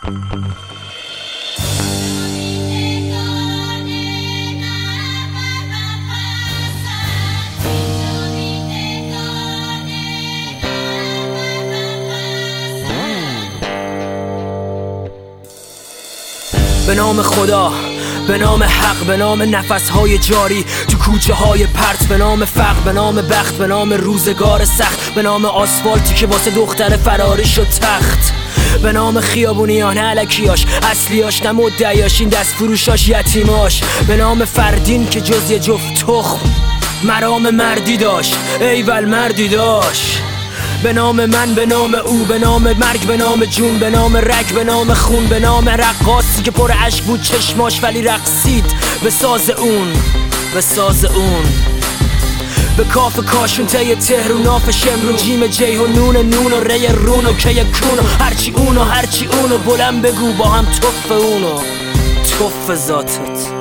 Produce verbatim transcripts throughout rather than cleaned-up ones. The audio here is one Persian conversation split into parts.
به نام خدا، به نام حق، به نام نفسهای جاری تو کوچه های پرت، به نام فقر، به نام بخت، به نام روزگار سخت، به نام آسفالتی که واسه دختر فراری شد تخت، به نام خیابونیان علکیاش، اصلیاش نه مدعیاش، این دست فروشاش یتیماش، به نام فردین که جز یه جفت تخم مرام مردی داشت، ایول مردی داشت. به نام من، به نام او، به نام مرگ، به نام جون، به نام رگ، به نام خون، به نام رقاصی که پر عشق بود چشماش ولی رقصید به ساز اون، به ساز اون. به کاف کاشون ته تهرون، ناف شمرون، جیم جیه و نون نون و ری رون و که کون و هرچی اونو هرچی اونو بلند بگو با هم توف اونو توف ذاتت.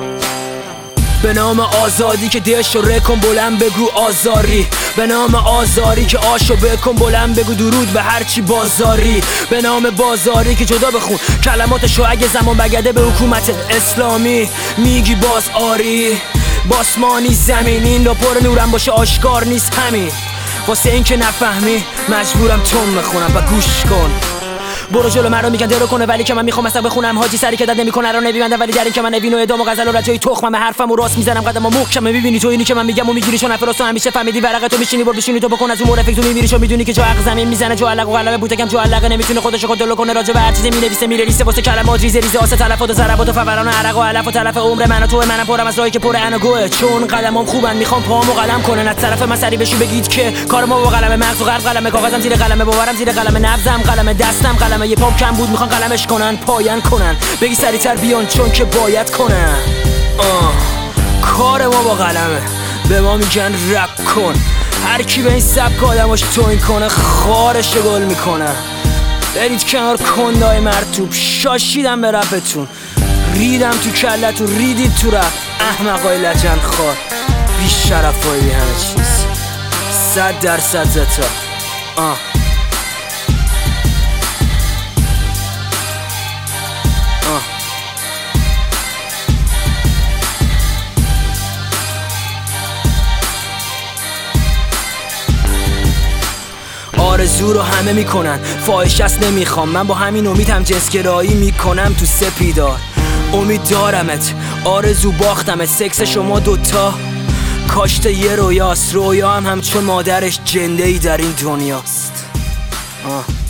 به نام آزادی که دش و رکن بلند بگو آزاری، به نام آزاری که آشو بکن بلند بگو درود به هرچی بازاری، به نام بازاری که جدا بخون کلماتشو اگه زمان بگده به حکومت اسلامی میگی باز آری. باسمانی زمین این را پر نورم باشه آشکار نیست همین، واسه این که نفهمی مجبورم تون بخونم و گوش کن. برو جلو مرا میگن درو کنه ولی که من میخوام اصلا بخونم، حاجی سری که داد نمیکنه رو نمیبندم ولی در این که من نوین و ادام و غزل و رجای تخمم حرفم و راست میزنم قدم و محکمه. میبینی تو اینی که من میگم و میگیری چون افراس تو همیشه فهمیدی ورقه تو میشینی برو بشینی تو بکن از اون رفیق تو میمیری چون میدونی که جا حق زمین میزنه جو علق و قلم بوتکم جو علقه نمیتونه خودشو کنترل کنه راجع به هر چیزی مینویسه میره ریسه واسه کلمات ریزه ریزه واسه تلفات و ضربات و فوران و عرق و علف و تلف عمر من و تو. منم پرم از راهی که پر انا گوه چون قلمام خوبن میخوام پامو قلم کنن از طرف من سری بشو بگید که کار ما با قلم مغز و قلب قلم کاغذم زیر قلم باورم زیر قلم نبضم قلم دستم قلم یه پام کم بود میخوان قلمش کنن پایان کنن بگی سریعتر بیان چون که باید کنن. آه کار ما با قلمه به ما میگن رپ کن، هر کی به این سبک آدماش توین کنه خارش گل میکنه. برید کنار کندای مرتوب شاشیدم به رپتون، ریدم تو کلتون ریدید تو رپ احمقای لجند خوار بی شرفای بی همه چیز صد درصد زتا. آه آرزو رو همه میکنن فاحش است نمیخوام، من با همین امیدم جنسگرایی میکنم تو سپیدار. امید دارمت آرزو باختمت سکس شما دوتا کاشت یه رویاست، رویا هم همچون مادرش جنده ای در این دنیاست. آه